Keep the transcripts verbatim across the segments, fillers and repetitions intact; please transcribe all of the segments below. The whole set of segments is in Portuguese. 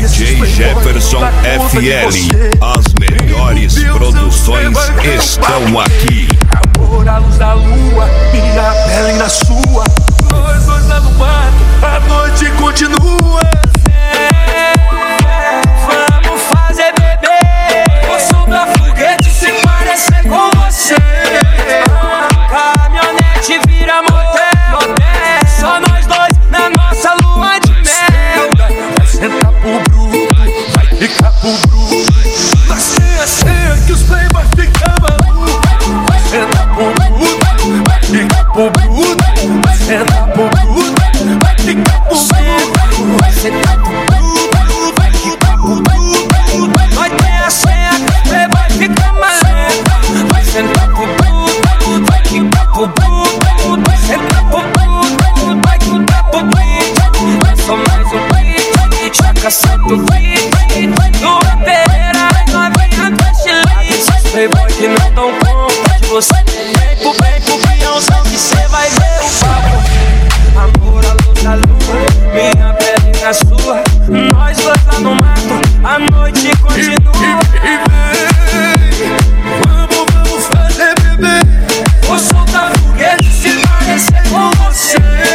J Jefferson F L, as melhores produções estão aqui. Amor à luz da lua, minha pele na sua. Nós dois lá no mato, a noite continua. Vamos fazer bebê, o som da foguete se parecer com você. Caminhonete vira motel, só nós dois na nossa lua de mel. Vai sentar pro bruto, vai ficar pro bruto. Vai ser assim que os playboys ficam malucos. Vai sentar pro bruto, vai ficar pro bruto. Vai sentar pro bruto, vai ficar pro bruto. Vai sentar pro bruto, vai ficar pro bruto. Nós tem a senha que os playboys ficam malucos. Vai sentar pro bruto, vai ficar pro bruto. Vai sentar pro bruto, vai ficar pro bruto. É só mais um beat, já caçando o beat. No Pereira, nós vem a Bachelite. Esses playboys que não dão conta de você. Vem pro bem, pro piãozão que cê vai ver o papo. Amor à luz da lua, minha pele na sua. Nós dois lá no mato, a noite continua. E vem, vamos, vamos fazer bebê. Vou soltar foguete se parecer com você.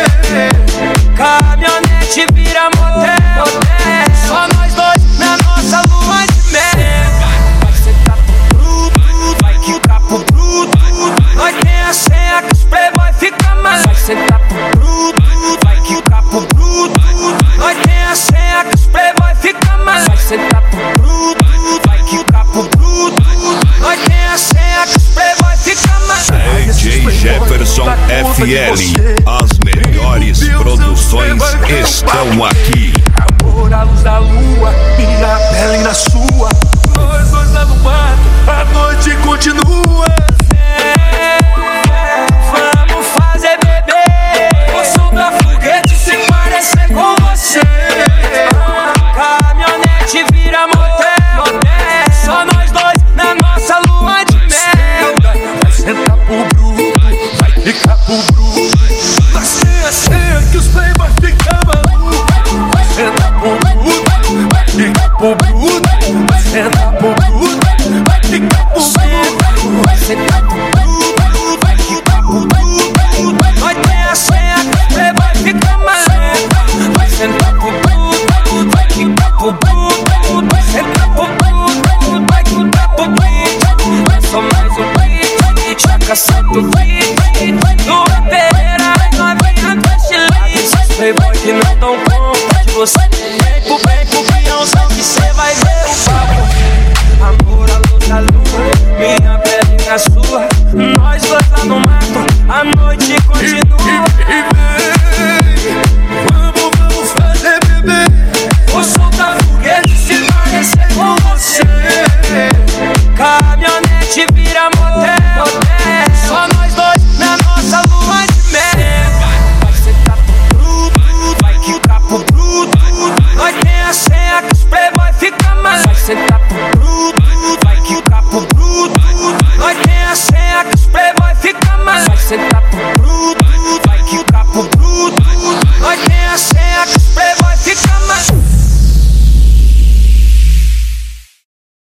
Caminhonete vira motel, só nós dois na nossa lua de mel. Vai sentar pro bruto, vai quicar pro bruto. Nós tem a senha que os playboy fica maluco. Vai sentar pro bruto, vai quicar pro bruto. Nós tem a senha que os playboy fica maluco. Vai sentar pro bruto, vai quicar pro bruto. Nós tem a senha que os playboy fica maluco. J Jefferson F L, as melhores produções estão aqui. Amor à luz da lua, minha pele na sua. Nós dois lá no mato, a noite continua. Vamos fazer bebê, o som da foguete se parecer com você. Caminhonete vira motel, só nós dois na nossa lua de mel. Vai sentar pro bruto, vai ficar pro bruto. Vai ser assim que os playboys ficam malucos. Vai sentar pro bruto, vai ficar pro bruto. Vai sentar pro bruto, vai ficar pro bruto. Vai sentar pro bruto, vai ficar pro bruto. Nós tem a senha que os playboy fica maluco. Vai sentar pro bruto, vai ficar pro bruto. Vai sentar pro bruto, vai ficar pro bruto. É só mais um beat, já caçando o beat. No Pereira, nós vem a Bachelite. Esses playboy que não dão conta de você.